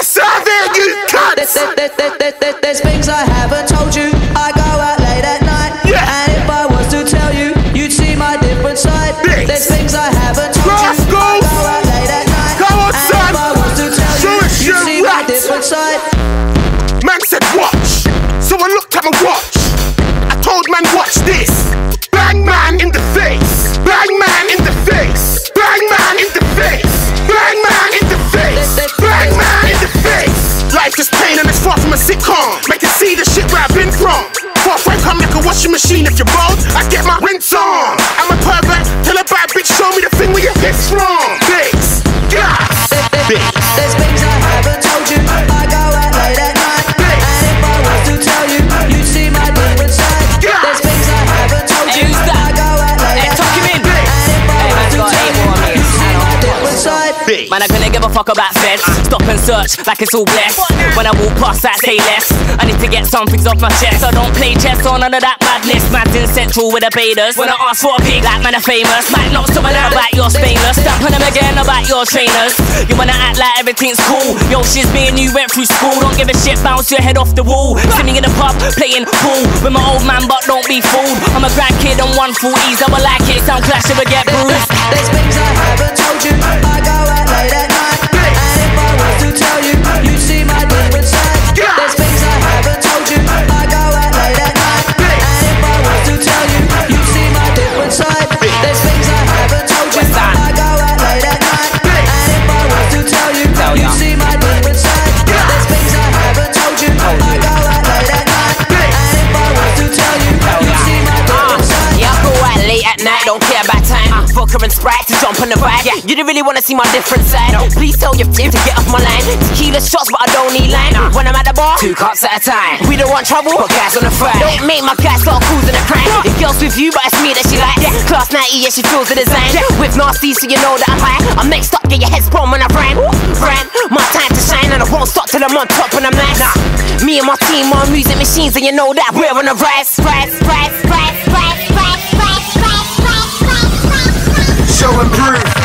serving you cunts. There's things I haven't told you. I go out late at night, and if I was to tell you, you'd see my different side. There's things I haven't told you. I go out late at night, and if I was to tell you, you'd see my different side. Man said watch, so I looked at my watch. I told man watch this. Bang man in the face. Bang man in the face. Bang man in the face. Bang man in the face. Bang man in the face. Life is pain and it's far from a sitcom. Make you see the shit where I've been from. For a friend come like a washing machine. If you're bold, I get my rinse on. I'm a pervert, tell a bad bitch, show me the thing where you piss from. Bitch, gas, bitch. There's things I haven't told you. I go out late at night, and if I was to tell you, you'd see my different side. There's things I haven't told you. I go out late at night, and if I was to tell you, you'd see my different side. Man, I couldn't give a fuck about feds. Stop and search like it's all blessed. When I walk past that, say less. I need to get some things off my chest. I don't play chess or none of that madness. Man's in central with the baiters. When I ask for a pic, like man are famous. Might not someone out about your stainless. Stamp on them again about your trainers. You wanna act like everything's cool. Yo, shiz, me and you went through school. Don't give a shit, bounce your head off the wall. Sitting in the pub, playing pool with my old man, but don't be fooled. I'm a grandkid on 140s. I will like it, sound clash, never get bruised. There's things I haven't told you. I go out late at night, and if I was to tell you, you'd see my different side. There's things I haven't told you. I go out late at night, and if I was to tell you, you'd see my different side. There's things I haven't told you. I go out late at night, and if I was to tell you, you'd see my different side. There's things I haven't told you. I go out late at night, and if I was to tell you, you'd see my different side. Yeah, I go out late at night, don't care about time. Vodka and Sprite to jump on the bike. Yeah, you didn't really wanna see my different side. Please tell your team to get off my line. Tequila shots, but I don't need line. When I'm at the bar, 2 cups at a time. We don't want trouble, but guys on the fry. Don't make my guys start causing a crime. The girl's with you, but it's me that she likes. Class 90, yeah, she feels the design. With nasty, so you know that I'm high. I'm next up, get your head sprung when I rhyme. My time to shine, and I won't stop till I'm on top and I'm nice. Me and my team are music machines, and you know that we're on the rise. Show and prove.